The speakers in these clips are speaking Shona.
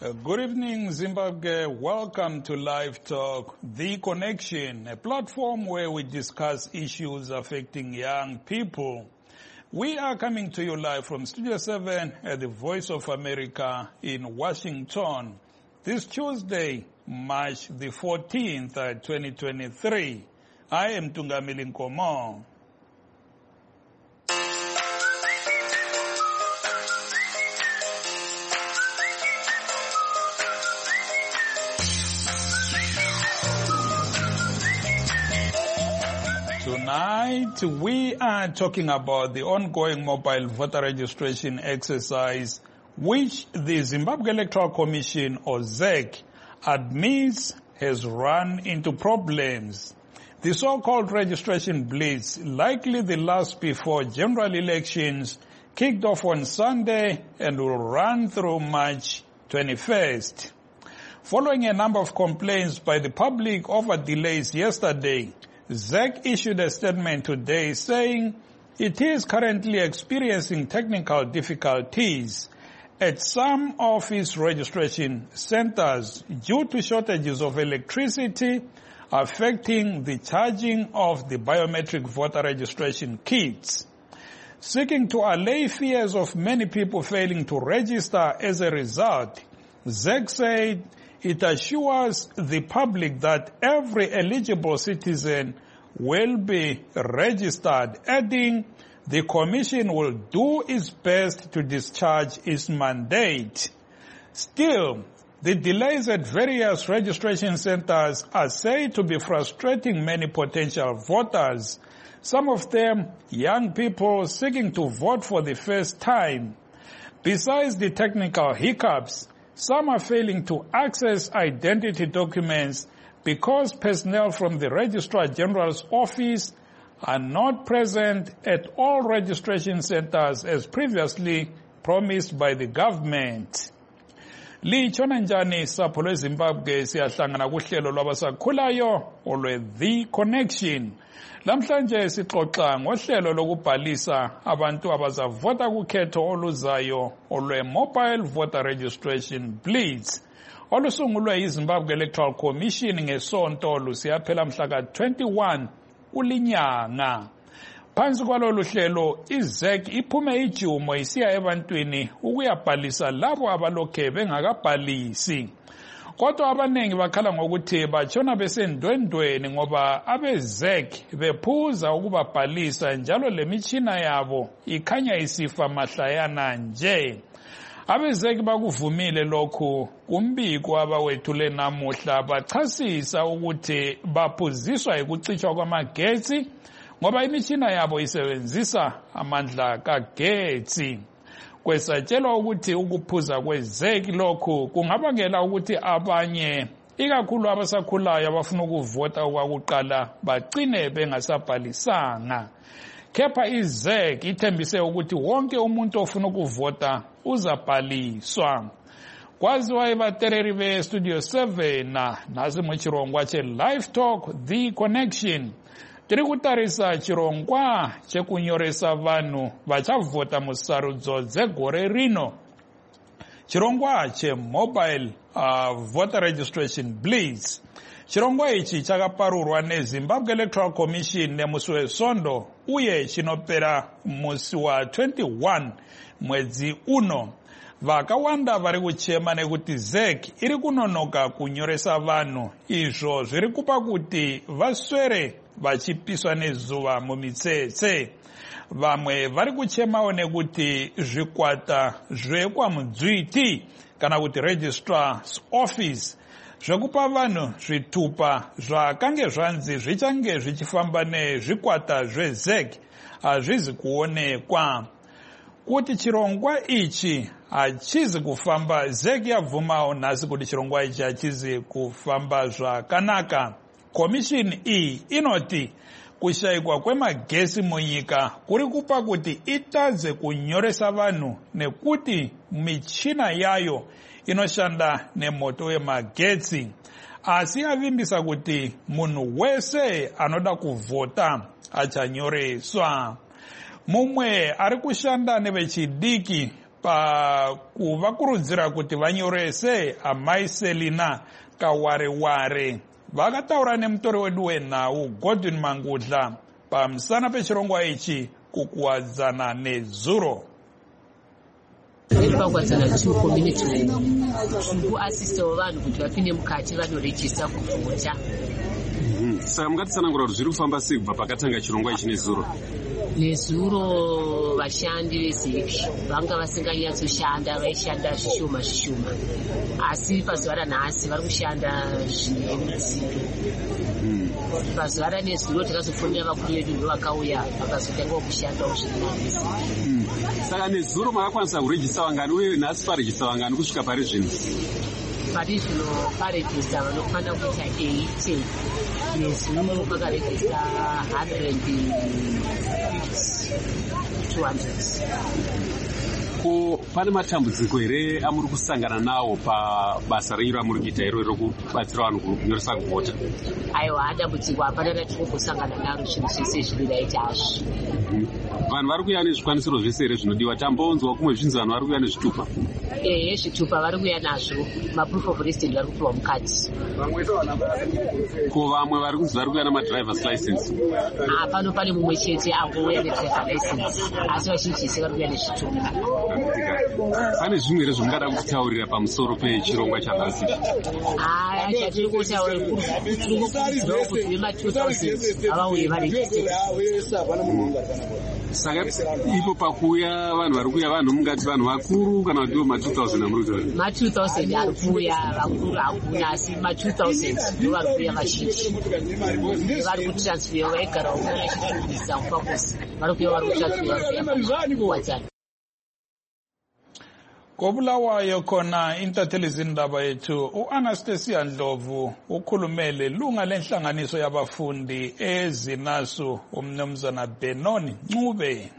Good evening, Zimbabwe. Welcome to Live Talk, The Connection, a platform where we discuss issues affecting young people. We are coming to you live from Studio 7 at the Voice of America in Washington. This Tuesday, March the 14th, 2023. I am Tungamili Nkomo. Tonight, we are talking about the ongoing mobile voter registration exercise, which the Zimbabwe Electoral Commission, or ZEC, admits has run into problems. The so-called registration blitz, likely the last before general elections, kicked off on Sunday and will run through March 21st. Following a number of complaints by the public over delays yesterday, ZEC issued a statement today saying it is currently experiencing technical difficulties at some of its registration centers due to shortages of electricity affecting the charging of the biometric voter registration kits. Seeking to allay fears of many people failing to register as a result, ZEC said it assures the public that every eligible citizen will be registered, adding the Commission will do its best to discharge its mandate. Still, the delays at various registration centers are said to be frustrating many potential voters, some of them young people seeking to vote for the first time. Besides the technical hiccups, some are failing to access identity documents because personnel from the Registrar General's office are not present at all registration centers as previously promised by the government. Litshona njani sapho lweZimbabwe siyahlangana kuhlelo lwabasakhulayo olwe The Connection. Lamhlanje sixoxa ngohlelo lokubhalisa abantu abazavota kukhetho oluzayo olwe Mobile Voter Registration Blitz olusungulwe yiZimbabwe Electoral Commission ngesonto lusiyaphela mhla ka-21 uLinyanga. Phansi kwalolu hlelo iZEC iphume ijumo isiya ebantwini ukuyabhalisa labo abalokhe bengakabhalisi. Kodwa abanengi bakhala ngokuthi batshona besendwendweni ngoba abeZEC bephuza ukubabhalisa njalo lemitshina yabo ikhanya isifa mahlayana nje. AbeZEC bakuvumile lokhu kumbiko abawethule namuhla bachasisa ukuthi baphuziswa ukucitshwa kwamagetsi ngoba imitshina yabo isebenzisa amandla kagetsi. Kwesatshelwa ukuthi ukuphuza kweZEC lokhu kungabangela ukuthi abanye ikakhulu abasakhulayo abafuna ukuvota okwakuqala bagcine bengasabhalisanga. Kepha iZEC ithembise ukuthi wonke umuntu ofuna ukuvota uzabhaliswa. Kwaziwa ibatereri be-Studio 7 nasi muchirongwa che-Live Talk, The Connection. Tiri kutarisa chirongwa chekunyoresa vanhu vachavhota musarudzo dzegore rino. Chirongwa che-Mobile Voter Registration Blitz. Chirongwa ichi chakaparurwa neZimbabwe Electoral Commission nemusi weSondo uye chinopera musi wa 21 mwedzi uno. Vakawanda vari kuchema nekuti ZEC iri kunonoka kunyoresa vanhu, izvo zviri kupa kuti vaswere vachipiswa nezuva mumitsetse. Vamwe vari kuchemawo nekuti zvikwata zvekwamudzviti kana kuti registrar's office zvekupa vanhu zvitupa zvakange zvanzi zvichange zvichifamba nezvikwata zveZEC hazvizi kuonekwa. Kuti chirongwa ichi hachizi kufamba, ZEC yabvumawo nhasi kuti chirongwa ichi hachizi kufamba zvakanaka. Komishini iyi inoti kushayikwa kwemagesi munyika kuri kupa kuti itadze kunyoresa vanhu nekuti michina yayo inoshanda nemoto wemagetsi. Asi yavimbisa kuti munhu wese anoda kuvhota achanyoreswa. Mumwe ari kushanda nevechidiki pakuvakurudzira kuti vanyorese amai Selina Kawareware. Vakataura nemutori wedu wenhau Godwin Mangudla pamusana pechirongwa ichi kukuwadzana nezuro. Pakuwadzana tu community kuasisa vanhu kuti vapinde mukati vanorejista kuvhota. Saka mungatitsanangura kuti zviri kufamba sei kubva pakatanga chirongwa ichi nezuro? Nezuro vashandi vezeki vanga vasinganyatsoshanda, vaishanda zvishoma zvishoma, asi pazuva ranhasi vari kushanda zvine midziyo. Pazuva ranezuro takazofonera vakuru vedu ndovakauya vakazotangawo kushandawo zvirinavisi. Saka nezuro makakwanisa kurejista vangani uye nhasi parejista vangani kusvika pari zvino? Pari zvino parejista vanofanira kuita 80. Nezuro pakarejista 100. Ko pane matambudziko here amuri kusangana nawo pabasa renyu ramuri kuita iro rokubatsira vanhu kunyoresa kuvhota? Aiwa, dambudziko hapana ratiri kusangana naro, zvinhu zvese zviri right hazvo. Vanhu vari kuuya nezvikwanisiro zvese here zvinodiwa? Tambonzwa kumwe zvinzi vanhu vari kuuya nezvitupa? Zvitupa vari kuuya nazvo, maproof of resident vari kupiwa mukati. Ko vamwe vari kunzi vari kuuya namadrivers license? Pano pane mumwe chete angouya nedriver license, asi vazhinji vese vari kuuya nezvitupa. Pane zvimwe here zvamungada kutaurira pamusoro pechirongwa chanhasi? Chatiri kutaura kurikudzirawo kuti vema-2000 havauye varejistere. Saka ipo pakuuya vanhu vari kuuya vanhu mungati vanhu vakuru kana kuti ma-2000 amuri kutaura? Ma-2000 ari kuuya, vakuru hakuna, asi ma-2000 ndo vari kuuya vazhinji. Vari kutransfer, vaigara umwe vachitungisa mupakosi, vari kuuya vari kutransfer kuwadzana. Kobulawayo khona intathelizindaba yethu uAnastasia Ndlovu ukhulumele lunga lenhlanganiso yabafundi eZinasu umnumzana Benoni Ncube.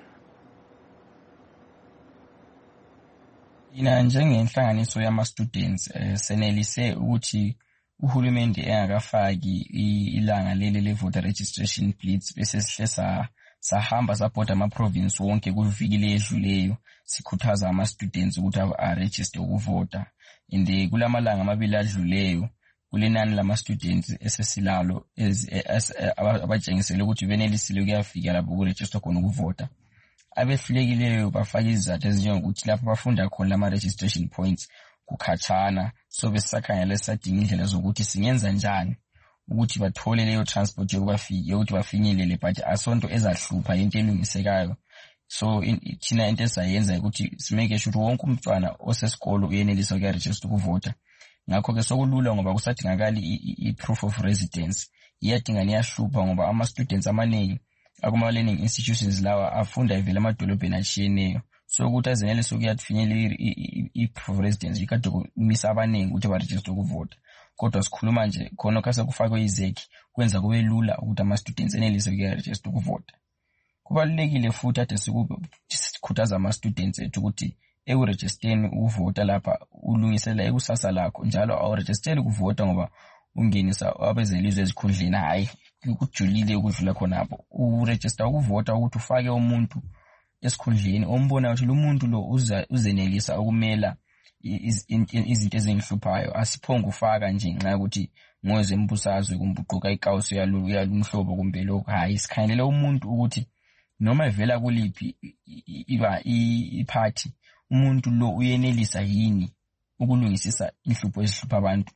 Ina njengenhlanganiso yama-students senelise ukuthi uhulumende engakafaki ilanga leli le-voter registration blitz bese sihle sahamba sapota ama-province wonke kuvikile edluleyo sikhuthaza ama-students ukuthi aregister ukuvota. And kulamalanga amabili adluleyo kulenani lama-students esesilalo abatshengisele ukuthi benelisile ukuyafika lapho kuregister khona ukuvota. Abehlulekileyo bafaka izizathu ezinjengokuthi lapho bafunda khona lama-registration points kukhatshana, so besisakhangela sisadinga indlela zokuthi singenza njani ukuthi bathole leyo transport yokuthi bafinyelele, but asonto ezahlupha into elungisekayo. So thina into esizayenza ukuthi simeke sure ukuthi wonke umntwana osesikolo uyenelisa ukuyaregister ukuvota. Ngakho-ke sokulula ngoba kusadingakali i-proof of residence. Iyadinga niyahlupha ngoba ama-students amaningi akuma-learning institutions lawa afunda evela emadolobheni atshiyeneyo. So ukuthi azenelise ukuyafinyelela i-proof of residence ikade kumisa abaningi ukuthi baregister ukuvota. Kodwa sikhuluma nje khona kasakufakwe izeki kwenza kube lula ukuthi ama-students enelise ukuyaregister ukuvota. Kubalulekile futhi ade sikhuthaza ama-students ethu ukuthi ekurejisteni ukuvota lapha ulungisela ekusasa lakho, njalo awurejisteli ukuvota ngoba ungenisa abezelizwe ezikhundleni, hayi kujulile ukudlula khonapho. Uregister ukuvota ukuthi ufake umuntu esikhundleni ombona ukuthi lo muntu lo uzenelisa ukumela izinto ezingihluphayo, asiphonga ufaka nje nxa ukuthi ngozembusazwe kumbuquka ikawuso yalumhlobo kumbe lokho. Hayi, sikhangelela umuntu ukuthi noma evela kuliphi iphathi umuntu lo uyenelisa yini ukulungisisa inhlupho ezihlupha abantu.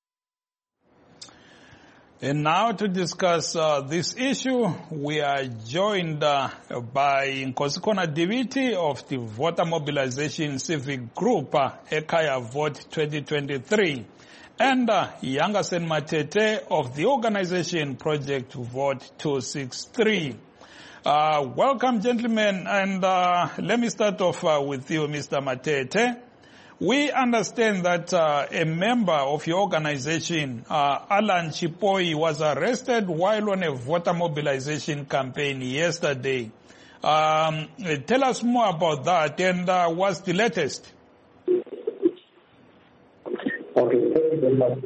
And now to discuss this issue, we are joined by Nkosikona Diviti of the Voter Mobilization Civic Group, Ekaya Vote 2023, and Yangasen Matete of the organization Project Vote 263. Welcome, gentlemen, and let me start off with you, Mr. Matete. We understand that a member of your organization, Alan Chipoi, was arrested while on a voter mobilization campaign yesterday. Tell us more about that, and what's the latest? Okay, thank you very much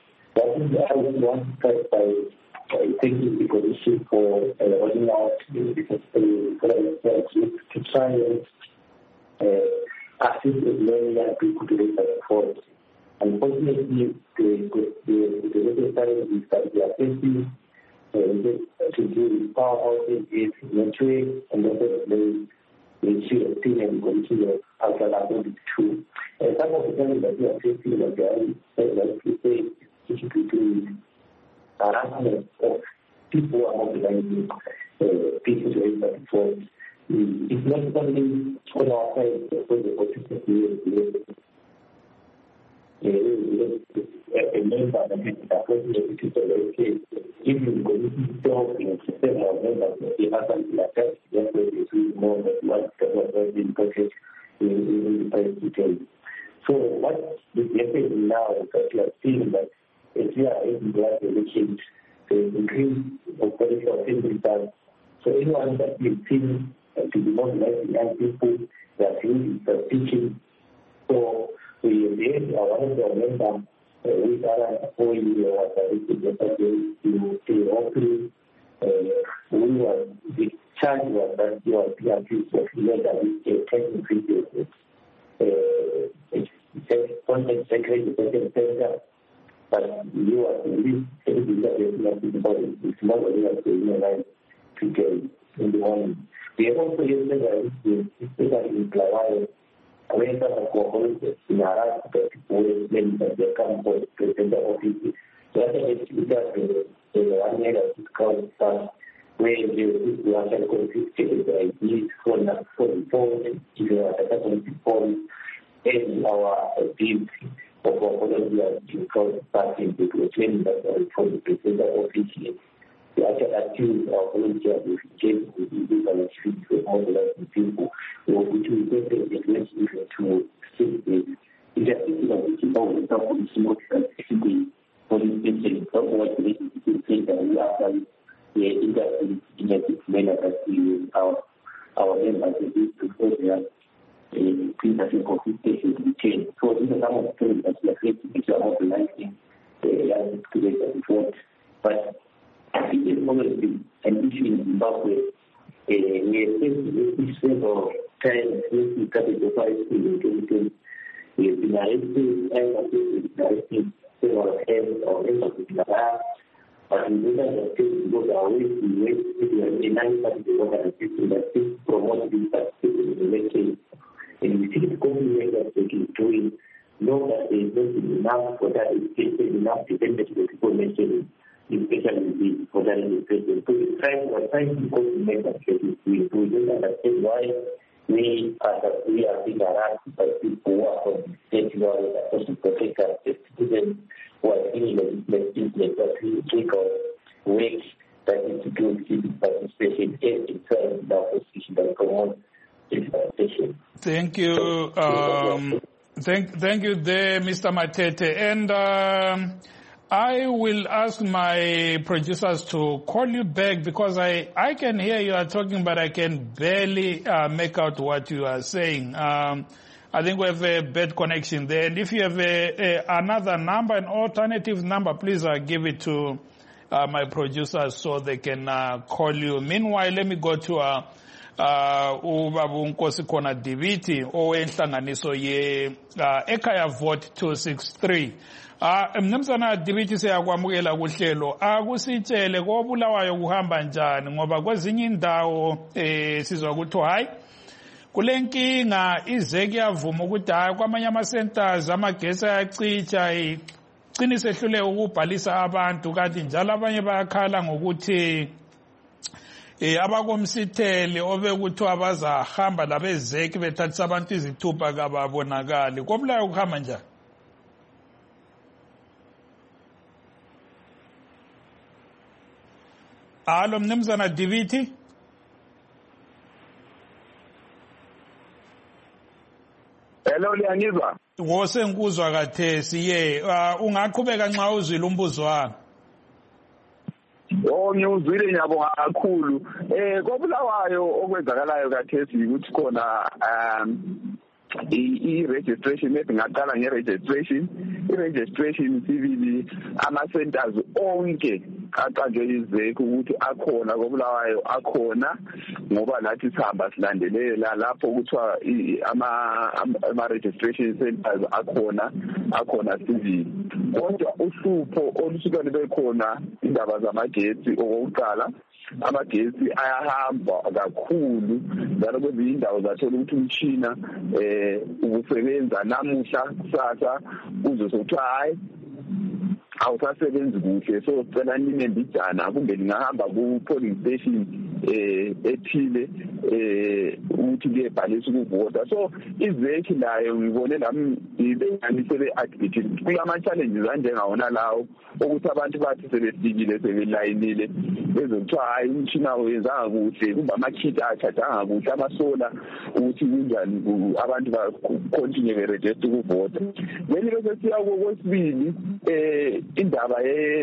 I want to start by thanking the Commission for rolling out the to try and assist as many young people to register for it. Unfortunately, the register is that they are facing to do power outages, network, and also they should have seen and continue after that will be true. Some of the things that we are facing that they are like to say is harassment of people who are mobilizing people to register for it. It's not only on our side, but the autistic a member that has appropriate to the if you go to in a system of members, they have something like that, therefore they do more than what was being purchased in the price detail. So what is happening now is that you are seeing that if you are able to have elections, the increase of political activity. So anyone that is seen to be mobilizing young people, they are seen is teaching. So we did one of the members we are going to hopefully we were the charge was that you are PRP of legal technical it's content secretary center, but you are really it's not only in the morning. We have also used especially in Plawai. When some of the in Iraq, when they come for the president office, so I think it's the 1 year of discount stuff where you are confiscated the ideas for the phone, if you are a phone, and our duty of our discount stuff in the training that for the president office. We actually accuse our volunteers of engaging with illegal streets with mobilizing people, which we think is a great issue to sit with. We just think that we can always talk with small specifically for the station, but what we need to say that we are in the manner that we use our members to do before they are previously confiscation to change. So these are some of the things that we are facing, which are mobilizing young people before. But I think it's always been an issue in Zimbabwe. We have faced this several times since we started the fight in 2020. We have been arresting several heads or members of the lab, but we do not have to go our way to wait to the 9 organizations that promote this participation in the election. And we think the company that they can do it, know that there is not enough for that, it's enough dependent on the people mentioned. Especially for that education. So we're trying to make that case. We don't understand why we are being harassed by people who are from the state who are supposed to protect us, the students who are in legislative that we take on work that is to do with civic participation and inside the opposition that promotes civic participation. Thank you. Thank you there, Mr. Matete. And I will ask my producers to call you back because I can hear you are talking, but I can barely make out what you are saying. I think we have a bad connection there. And if you have another number, an alternative number, please give it to my producers so they can call you. Meanwhile, let me go to Ubaba Nkosi Diviti owenhlanganiso ye Ekhaya Vote 263. Mnumzana Diviti siyakwamukela kuhlelo akusitshele kobulawayo kuhamba njani ngoba kwezinye indawo sizwa ukuthi hayi kulenkinga izeki yavuma ukuthi hayi kwamanye ama centers amagesi ayacicha iqinise ehlule ukubhalisa abantu kanti njalo abanye bayakhala ngokuthi abakomsithele obekuthi abazahamba labezeki bethathisa abantu izithupha kababonakali kobulawayo kuhamba njani? Alo mnumzana Diviti. Hello Liyanizwa. Ngose ngikuzwa kathesi ye ungaqhubeka nxa uzwile umbuzo wami. Ngiyuzwile ngiyabonga kakhulu. Kobulawayo okwenzakalayo kathesi ukuthi khona i-registration ngaqala nge-registration i-registration sibili ama-centers onke aqanjwe izekho ukuthi akhona koBulawayo akhona ngoba nathi sihamba silandelela lapho kuthiwa ama-registration centers akhona sibili kodwa uhlupho olusuka libe khona indaba zamagetsi okokuqala amagetsi ayahamba kakhulu njalo kwezinye indawo zathola ukuthi umtshina ubusebenza namuhla kusasa uze sokuthiwa hayi awusasebenzi kuhle so sicela ninembijana kumbe ningahamba ku-polling station ethile ukuthi kuyebhalisa ukuvota so izekhi layo ngibone nami ibenganisele-admitted kulama-challenges anjengawona lawo ukuthi abantu bathi sebefikile sebelayinile bezokuthiwa hayi umtshina wenzanga kuhle kumbe ama-kit achajanga kuhle amasola ukuthi kunjani abantu bacontinue berejeste ukuvota then bese siya kwesibili indaba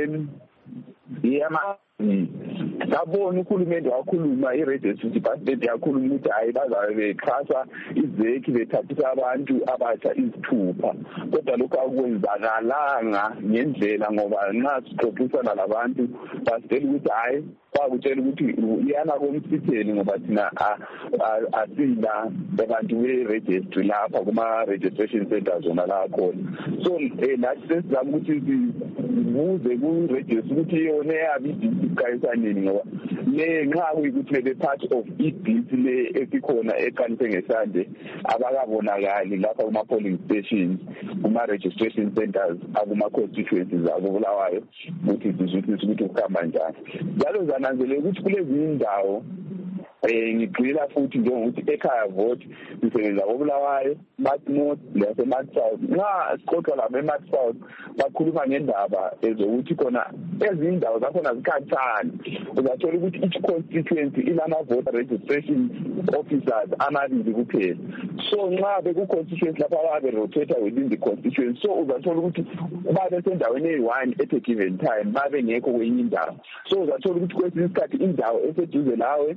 sabona uhulumende wakhuluma i-registry department yakhuluma ukuthi hayi bazabe bexhasa izekhi bethathisa abantu abatsha izithupha kodwa lokhu akwenzakalanga ngendlela ngoba nxa sixoxisana labantu basitela ukuthi hayi bakutshela ukuthi iyana komsitheni ngoba thina asila abantu be-registry lapha kuma-registration centers zona la khona so nathi sesizama ukuthi sibuze ku-registry ukuthi yona eyabe ibhisi iqayisanini ngoba nxa kuyikuthi bebe-part of ibhisi le esikhona eqanise ngesande abakabonakali lapha kuma-polling stations kuma-registration centers akuma-constituencies akubulawayo ukuthi sizwisise ukuthi kuhamba njani njalo zananzelela ukuthi kulezinye indawo ngigxila futhi njengokuthi ekhaya vote sisebenza koBulawayo Mark North lase-Mark South nxa sixoxa labo e-Mark South bakhuluma ngendaba ezokuthi khona ezinye indawo zakhona zikhatshana uzathola ukuthi each constituency ilama-voter registration officers amabili kuphela so nxa beku-constituency lapha babe-rotator within the constituency so uzathola ukuthi babe sendaweni eyi-one at a given time babe ngekho kwenye indawo so uzathola ukuthi kwesinye isikhathi indawo eseduze lawe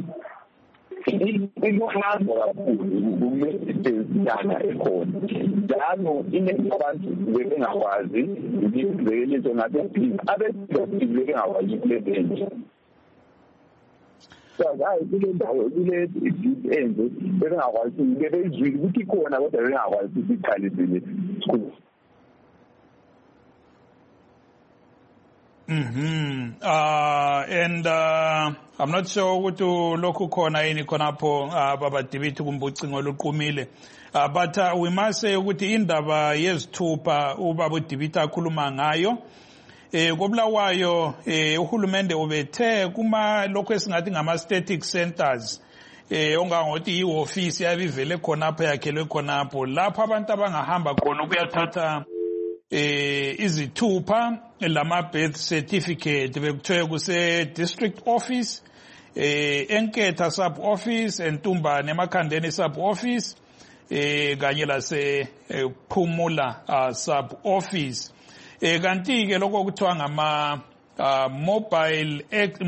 inohambo kakhulu kumesitenzana ekhona njalo iningi abantu bebengakwazi izibhekeliso ngabephini abesibili bebengakwazi ukulebenje hayi kule ndawo kule enze bebengakwazi bebezwile ukuthi khona kodwa bebengakwazi ukuthi iqalisile and I'm not sure ukuthi lokhu khona yini khonapho babadibiti kumbucingo oluqumile but we must say ukuthi indaba yezithupha ubaba udibiti akhuluma ngayo koBulawayo uhulumende ubethe kuma lokho esingathi ngama static centers ongangothi ioffice yabivele khonapho yakhelwe khonapho lapho abantu abangahamba khona ukuyathatha izithupha lama birth certificate bekuthiwe kuse district office eNketha sub office eNtumbane eMakhandeni sub office kanye lase Phumula sub office kanti ke lokho kuthiwa ngama mobile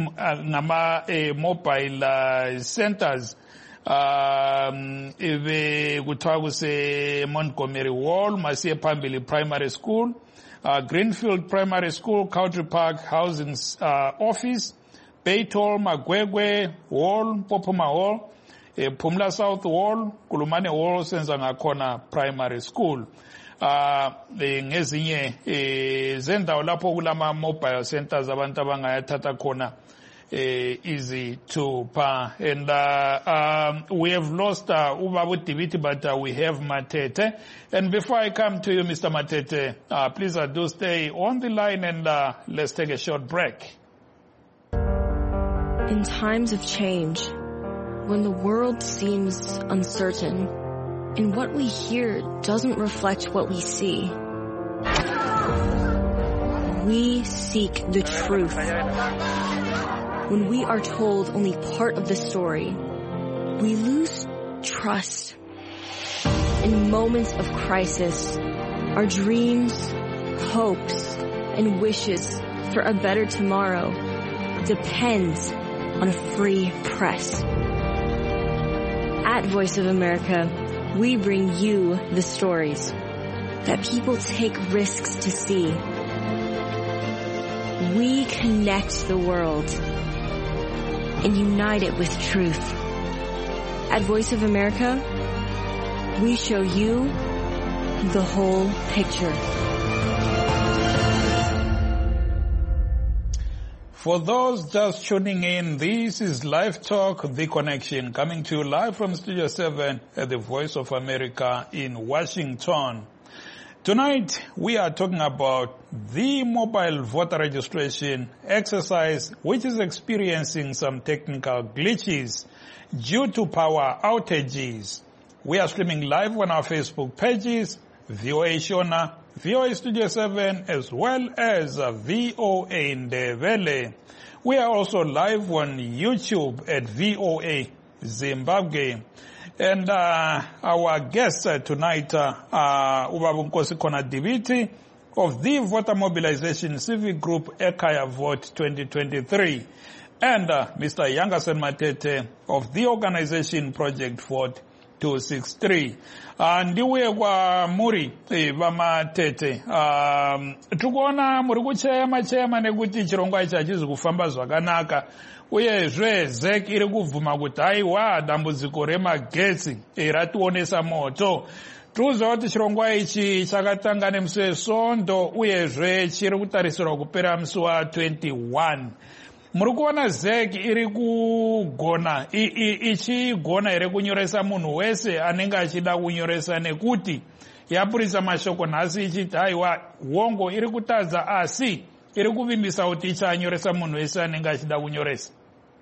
centers kuthiwa kuse Montgomery Wall masiye phambili primary school Greenfield Primary School, Country Park Housing Office, Baytol, Magwegwe Wall, Popoma Hall, Phumula South Wall, Kulumane Wall, senza ngakhona Primary School. Ngezinye zendawo lapho kulama mobile centers abantu abangayathatha khona izithupha and we have lost Ubaba Udibiti but we have Matete. And before I come to you, Mr. Matete, please do stay on the line and let's take a short break. In times of change, when the world seems uncertain and what we hear doesn't reflect what we see, we seek the truth. When we are told only part of the story, we lose trust. In moments of crisis, our dreams, hopes, and wishes for a better tomorrow depends on a free press. At Voice of America, we bring you the stories that people take risks to see. We connect the world and unite it with truth. At Voice of America, we show you the whole picture. For those just tuning in, this is Live Talk, The Connection, coming to you live from Studio 7 at the Voice of America in Washington. Tonight, we are talking about the mobile voter registration exercise, which is experiencing some technical glitches due to power outages. We are streaming live on our Facebook pages, VOA Shona, VOA Studio 7, as well as VOA Ndebele. We are also live on YouTube at VOA Zimbabwe. And our guest tonight, Ubaba Nkosi Konadibiti of the Voter Mobilization Civic Group Ekhaya Vote 2023, and Mr. Yangasen Matete of the organization Project Vote 263. Ndiwe kwa muri vamatete tukuona muri kuchema nekuti chirongwa ichi hachizi kufamba zvakanaka, uyezve ZEC iri kubvuma kuti haiwa dambudziko remagetsi rationesa moto. Tikuziva kuti chirongwa ichi chakatanga nemusi weSondo uyezve chiri kutarisirwa kupera musi wa21. Muri kuona ZEC iri kugona ichigona here kunyoresa munhu wese anenge achida kunyoresa, nekuti yapurisa mashoko nhasi ichiti haiwa hongo iri kutadza asi iri kuvimbisa kuti ichanyoresa munhu wese anenge achida kunyoresa?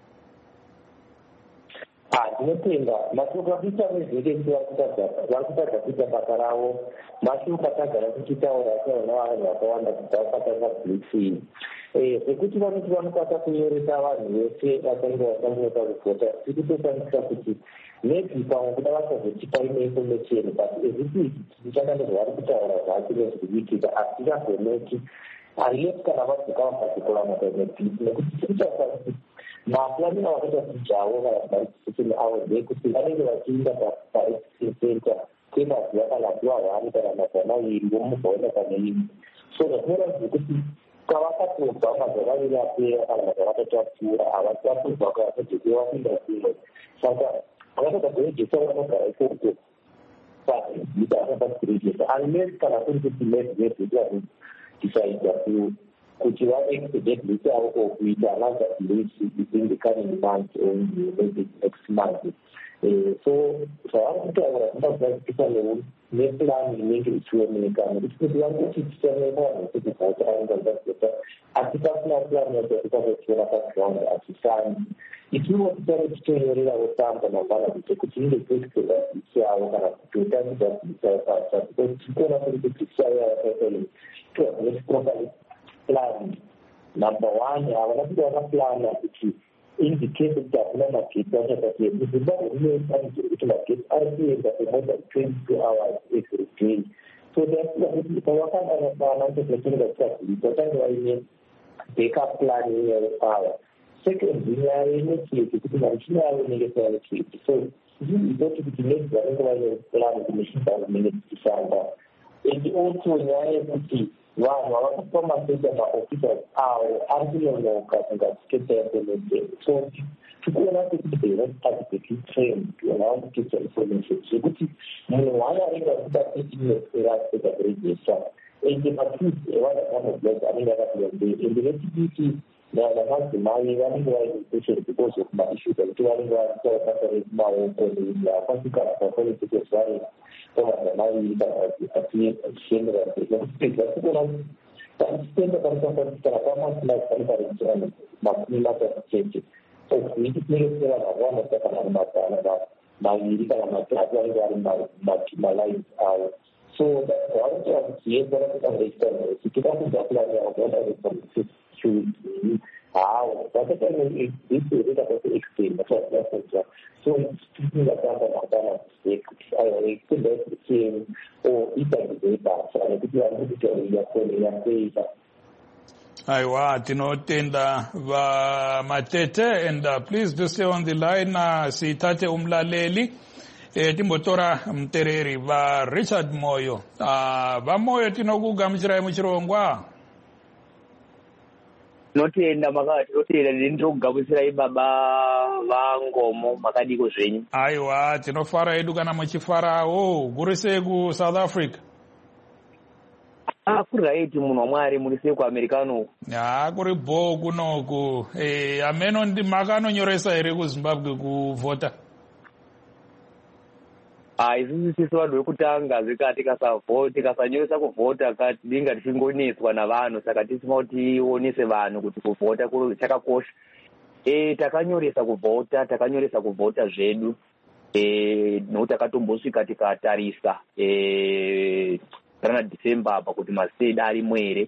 Ndinotenda mashoko akuita vezveke vari kutadza kuita basa ravo. Mashoko atagara tichitaura taona vanhu vakawanda kuti vakatanga glitching zvekuti vanoti vanokwanisa kunyoresa vanhu vese vatange vatangire pakuvhota. Tiri kutoshandisa kuti maybe pamwe kuda vasazotipa ine information, but ezviti tichada nezvavari kutaura zvacho nezviri kuitika hatichagoneki unless kana vadzoka vakazikora mapainepisi, nekuti tiri kutaura kuti maplanning avakaita kujawo varegistration avo ndekuti vanenge vachiinda paregistration center kwemazuva kana mazuva 1 kana mazuva 2 vomubvaona pane imwe. So zvatinoratidza kuti kavakatobva mazuva 2 apera kana mazuva 3 apfuura havachatobva kavatodzokera vapinda kumwe. Saka vakatoda kurejesa vanogara ikoko pakurejesa unless kana kuri kuti nezvezvekuti tisaita kuti va-expedite list yavo kokuita another list within the coming month or maybe next month. So zvavari kutaura zvinazvakuita neplan inenge ichioneka, nekuti kuti vanoti tisaneka vanhu kuti vhota vanenge vachazota asi pasina plan yacho tikazotiona paground hatisani. Ikiwo tisare titonyorerawo tsamba mangwana kuti inge kuexpeda list yavo kana kutotangidza list yavo pasa, because tikuona kuti list yavo yavakaita toazi properly plan. Number one, havana kuti vakaplana kuti indicate kuti hakuna magetsi achatakuenda. Zimbabwe inofanira kuti magetsi ari kuenda for more than 22 hours every day. So therefore kuti pavakandana nechekutenga chakadzi vatange vaine backup plan yepower. Second, nyaya yenetwork kuti machina yavo inenge painetwork. So izoti kuti maybe vanenge vaine plan kuti machine dzavo dzinenge dzichishanda. And also nyaya yekuti vanhu havakapiwa maseta maofficers avo ari kunonoka kungatiketa information. So tikuona kuti they not adequately trained to allow to get information. Zvekuti munhu waanenge achida kuti inopera kuregister ende matusi evanhu vanobloga anenge akapiwa mberi ende vechidiki namadzimai vanenge vaine special because of maissues akuti vanenge vaita basa rekumaoko neapasikana papolitical violence pamadzimai achiendera zvekuona pachitenda panotapatikana pamasinaiparegistrana makumi matatu chete. Zviti tinenge tine vanhu vakawanda kana mumazana maviri kana matatu vanenge vari malines avo. So zvavanotaura kuti yes vanatotangaita nhesi tida kubva plani yavo hawo zvakataita kuextenda zvazvakuita. So tisingatamba mangana kuti extenda or itangizei basa nekuti vari kutitaurira kone yapera. Aiwa, tinotenda vamatete, and please do stay on the line. Sitate umlaleli timbotora mutereri vaRichard Moyo. VaMoyo tinokugamuchirai muchirongwa. Notenda makati notenda ndinokugamuchirai baba vaNgomo makadiko zvenyu. Aiwa, tinofara edu kana muchifarawo. Kuri sei kuSouth Africa? Kuri raiti munhu waMwari muri sei kuAmericano? Kuri bho kunoku. Ameno makanonyoresa here kuZimbabwe kuvhota? Isusu sisi vanhu vekutanga zvikati tikasanyoresa kuvhota tinenge tichingoneswa navanhu, saka tisima kuti tionese vanhu kuti kuvhota chakakosha. Takanyoresa kuvhota zvedu nokuti takatombosvika tikatarisa rana December apa kuti mastate arimo here.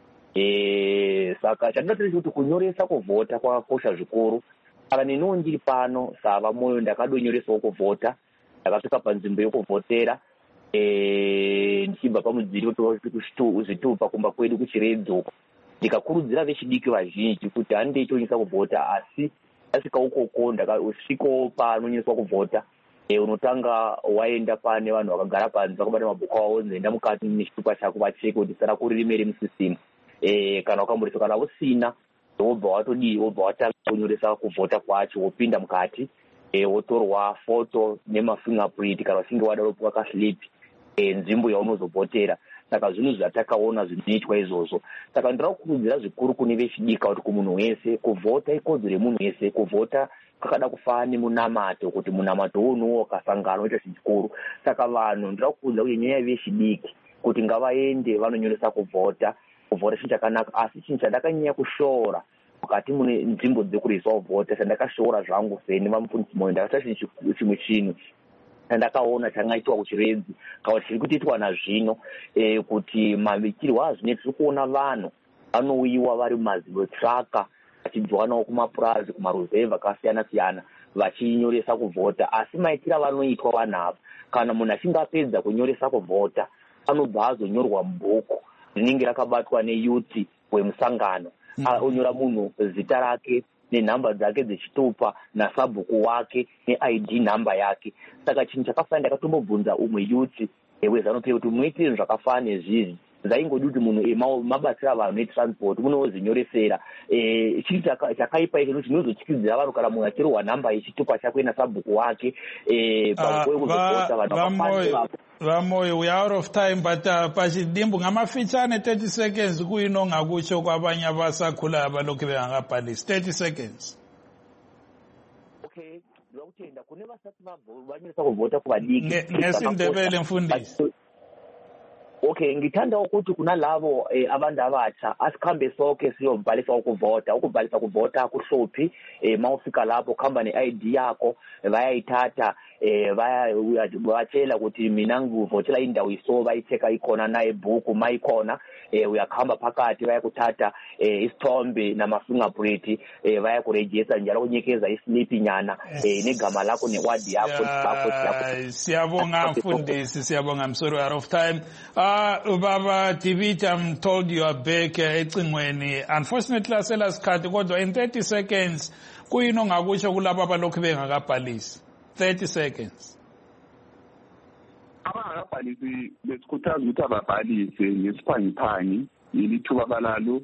Saka chandinotarisa kuti kunyoresa kuvhota kwakakosha zvikuru. Saka neniwo ndiri pano saVaMoyo ndakadonyoresawo kuvhota. Ndakasvika panzvimbo yekuvhotera ndichibva pamudziri wezvitupa kumba kwedu kuchiredzo, ndikakurudzira vechidiki vazhinji kuti handei tonyesa kuvhota, asi asvika ukoko ndakasvikawo panonyeswa kuvhota. Unotanga waenda pane vanhu vakagara panze vakabata mabhuku avo, nzoenda mukati nechitupa chako vacheke kuti sara kuririmere musisimu. Kana wakamboresa kana usina wobva watanga kunyoresa kuvhota kwacho, wopinda mukati wotorwa foto nemafingerprint kana uchinge wada kupuwa kaslipi nzvimbo yaunozovhotera. Saka zvinhu zvatakaona zvinoitwa izvozvo. Saka ndira kukurudzira zvikuru kune vechidika kuti kumunhu wese kuvhota ikodzero yemunhu wese. Kuvhota kakada kufanana nemunamato, kuti munamato unowo kasangano unoita chinhu chikuru. Saka vanhu ndira kukurudzira kuti nyaya yevechidiki kuti ngavaende vanonyoresa kuvhota. Kuvhota chinhu chakanaka, asi chinhu chandakanyanya kushora mukati mune nzvimbo dzekuriswa kuvhota, chandakashora zvangu seni vamufundisi Moyo, ndakataura chimwe chinhu chandakaona changaitwa kuchiredzi kana chiri kutoitwa nazvino, kuti mavikirwo azvino tiri kuona vanhu vanouyiwa vari mumazirotraka vachibva nawo kumapurazi kumaruzevha akasiyana siyana vachinyoresa kuvhota. Asi maitira vanoitwa vanhu ava, kana munhu achinge apedza kunyoresa kuvhota anobva azonyorwa mubhuku rinenge rakabatwa neyuti wemusangano. Onyora munhu zita rake nenhamba dzake dzechitupa nasabhuku wake neID nhamba yake. Saka chinhu chakafana ndakatombobvunza umwe yuti weZANU PF kuti munoitire zvakafana nezvizvi, zvaingodi kuti munhu mabatsira vanhu netransport munozinyoresera. Chiri chakaipa icho kuti zvinozotyisidzira vanhu kana munhu achirohwa nhamba yechitupa chake nasabhuku wake panguva yekuzovhota vanhu vakafanira. VaMoyo, we are out of time, but pachidimbu ngamafitshane 30 seconds kuyinonga kutsho kwabanye abasakhula abalokhu bengakabhalisi. 30 seconds. Okay, ndakutenda kune vasati vanyoresa kuvhota kuvadiki ngesindebele mfundisi. Okay, ngithanda ukuthi kunalabo abantu abatsha asikhambe sonke siyobhalisa ukuvota. Ukubhalisa kuvota akuhluphi. Mawufika lapho khamba neID yakho bayayithatha, bayatshela ukuthi mina ngivotela indawo iso, bayitheka ikhona na ebhuku mayikhona. Uyakhamba phakathi bayakuthatha isithombe namafingerprint, bayakurejista njalo kunyekeza islipi nyana negama lakho newadi yakho. Siyabonga mfundisi, siyabonga. I'm sorry, out of time. Baba Divit, I'm told you are back ecingweni. Unfortunately asela sikhathi kodwa in 30 seconds kuyini ongakusho kulabo abalokhu bengakabhalisi? 30 seconds. Abangakabhalisi besikhuthaza ukuthi ababhalise ngesiphangiphangi ilithuba balalo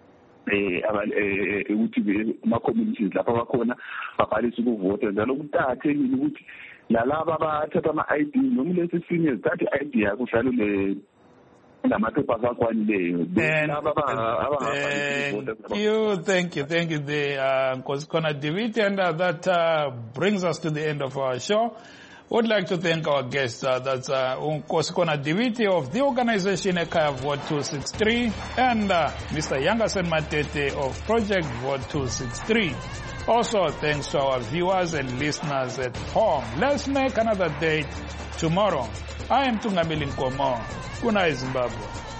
ukuthi ama-communities lapho abakhona babhalise ukuvota. Njalo kuqakathekile ukuthi nalaba abathatha ama-ID noma lesi senior thatha i-ID yakho uhlale lamaphepha akho anileyo. Thank you. The Nkosazana Divit, and that brings us to the end of our show. Would like to thank our guests. That's Nkosazana Divit of the organization Ekhaya Vote 263 and Mr. Yangasen Matete of Project Vote 263. Also, thanks to our viewers and listeners at home. Let's make another date tomorrow. I am Tungamili Nkomo. Good night, Zimbabwe.